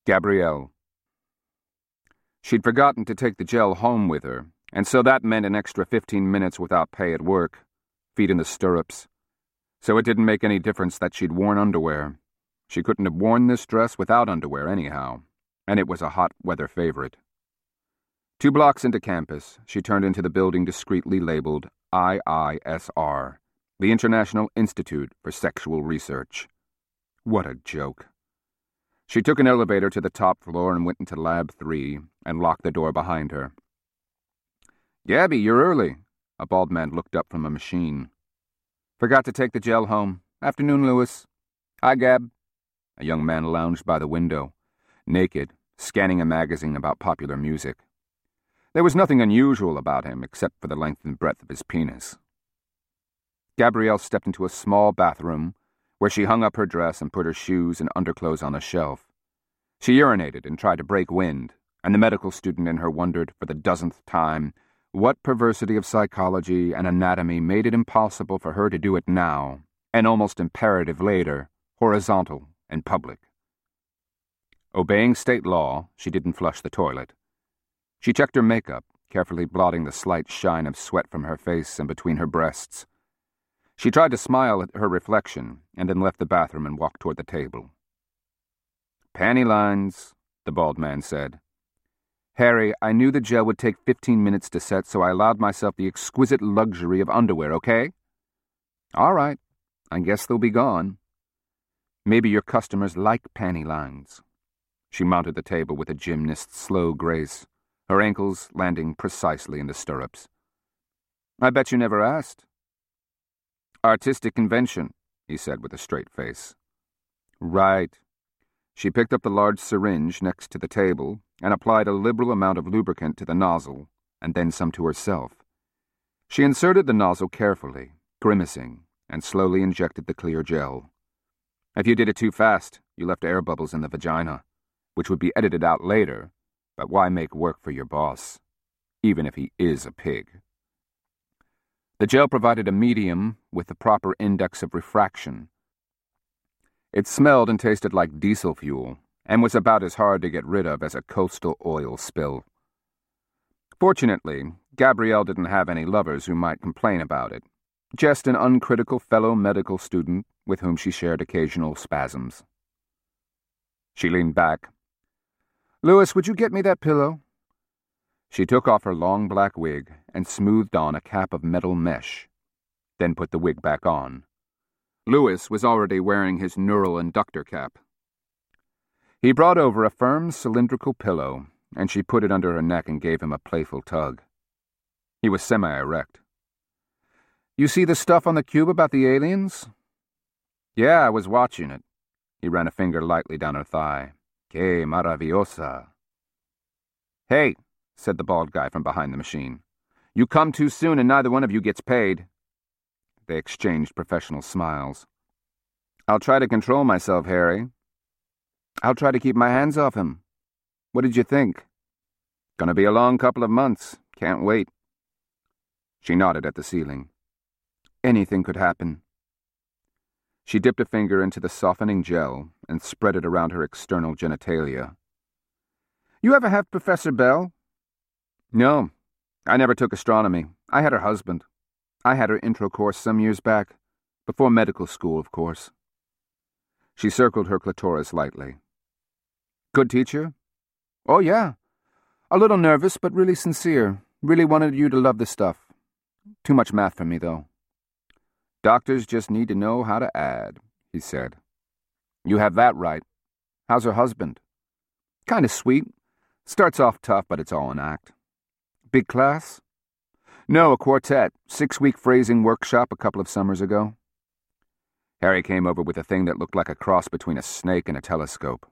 Gabrielle. She'd forgotten to take the gel home with her, and so that meant an extra 15 minutes without pay at work, feet in the stirrups. So it didn't make any difference that she'd worn underwear. She couldn't have worn this dress without underwear anyhow, and it was a hot weather favorite. 2 blocks into campus, she turned into the building discreetly labeled IISR, the International Institute for Sexual Research. What a joke. She took an elevator to the top floor and went into Lab 3 and locked the door behind her. "Gabby, you're early." A bald man looked up from a machine. "Forgot to take the gel home. Afternoon, Lewis." "Hi, Gab." A young man lounged by the window, naked, scanning a magazine about popular music. There was nothing unusual about him except for the length and breadth of his penis. Gabrielle stepped into a small bathroom where she hung up her dress and put her shoes and underclothes on a shelf. She urinated and tried to break wind, and the medical student in her wondered for the dozenth time what perversity of psychology and anatomy made it impossible for her to do it now, and almost imperative later, horizontal and public. Obeying state law, she didn't flush the toilet. She checked her makeup, carefully blotting the slight shine of sweat from her face and between her breasts. She tried to smile at her reflection and then left the bathroom and walked toward the table. "Panty lines," the bald man said. "Harry, I knew the gel would take 15 minutes to set, so I allowed myself the exquisite luxury of underwear, okay?" "All right. I guess they'll be gone. Maybe your customers like panty lines." She mounted the table with a gymnast's slow grace, her ankles landing precisely in the stirrups. "I bet you never asked." "Artistic convention," he said with a straight face. "Right." She picked up the large syringe next to the table and applied a liberal amount of lubricant to the nozzle, and then some to herself. She inserted the nozzle carefully, grimacing, and slowly injected the clear gel. If you did it too fast, you left air bubbles in the vagina, which would be edited out later, but why make work for your boss, even if he is a pig? The gel provided a medium with the proper index of refraction. It smelled and tasted like diesel fuel, and was about as hard to get rid of as a coastal oil spill. Fortunately, Gabrielle didn't have any lovers who might complain about it, just an uncritical fellow medical student with whom she shared occasional spasms. She leaned back. "Lewis, would you get me that pillow?" She took off her long black wig and smoothed on a cap of metal mesh, then put the wig back on. Lewis was already wearing his neural inductor cap. He brought over a firm, cylindrical pillow, and she put it under her neck and gave him a playful tug. He was semi-erect. "You see the stuff on the cube about the aliens?" "Yeah, I was watching it." He ran a finger lightly down her thigh. "Que maravillosa." "Hey," said the bald guy from behind the machine. "You come too soon and neither one of you gets paid." They exchanged professional smiles. "I'll try to control myself, Harry." "I'll try to keep my hands off him." "What did you think?" "Gonna be a long couple of months. Can't wait." She nodded at the ceiling. Anything could happen. She dipped a finger into the softening gel and spread it around her external genitalia. "You ever have Professor Bell?" "No, I never took astronomy. I had her husband. I had her intro course some years back, before medical school, of course." She circled her clitoris lightly. "Good teacher?" "Oh, yeah. A little nervous, but really sincere. Really wanted you to love the stuff. Too much math for me, though." "Doctors just need to know how to add," he said. "You have that right. How's her husband?" "Kind of sweet. Starts off tough, but it's all an act." "Big class?" "No, a quartet. 6-week phrasing workshop a couple of summers ago." Harry came over with a thing that looked like a cross between a snake and a telescope.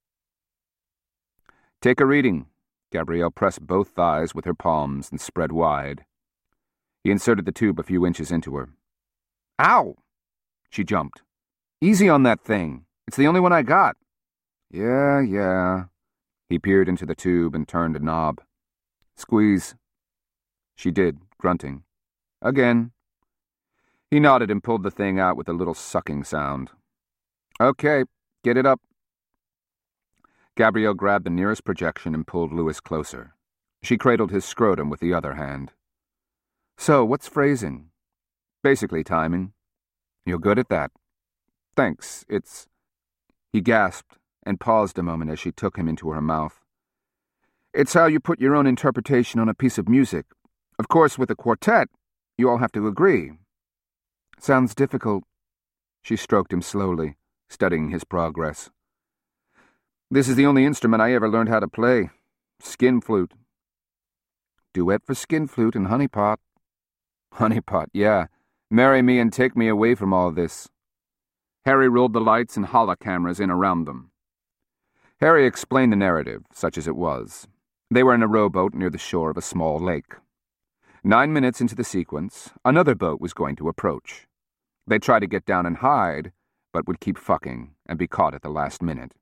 "Take a reading." Gabrielle pressed both thighs with her palms and spread wide. He inserted the tube a few inches into her. "Ow!" She jumped. "Easy on that thing. It's the only one I got." Yeah. He peered into the tube and turned a knob. "Squeeze." She did, grunting. "Again." He nodded and pulled the thing out with a little sucking sound. "Okay, get it up." Gabrielle grabbed the nearest projection and pulled Louis closer. She cradled his scrotum with the other hand. So, what's phrasing? Basically timing. You're good at that. Thanks, it's... He gasped and paused a moment as she took him into her mouth. It's how you put your own interpretation on a piece of music. Of course, with a quartet, you all have to agree. Sounds difficult. She stroked him slowly, studying his progress. This is the only instrument I ever learned how to play. Skin flute. Duet for skin flute and honeypot. Honeypot, yeah. Marry me and take me away from all this. Harry rolled the lights and holocameras in around them. Harry explained the narrative, such as it was. They were in a rowboat near the shore of a small lake. 9 minutes into the sequence, another boat was going to approach. They'd try to get down and hide, but would keep fucking and be caught at the last minute.